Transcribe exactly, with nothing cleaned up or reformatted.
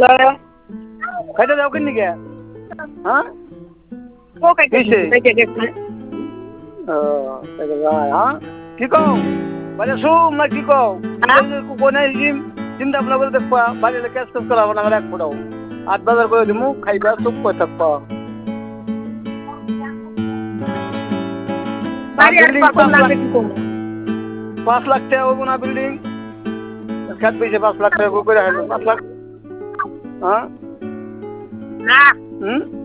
খাইতে যাও কিনি কে হ্যাঁ ও খাইতে খাইতে গেছে ও খাইতে যায় হ্যাঁ কি কও বাজে শুম না কি কও কোনে জিম চিন্তা ভাবনা করে দেখবা বাড়িতে ক্যাশ ক্যাশ করা হবে না আমার এক ফোটাও আট বাজার করে দিমু খাইবা চুপ করে থাকবা বাড়ি আর কত লাগবে কি করব পাঁচ লাখ টাকা হবো না বিল্ডিং খাত পেয়েছে পাঁচ লাখ টাকা করে পাঁচ লাখ হ্যাঁ না হুম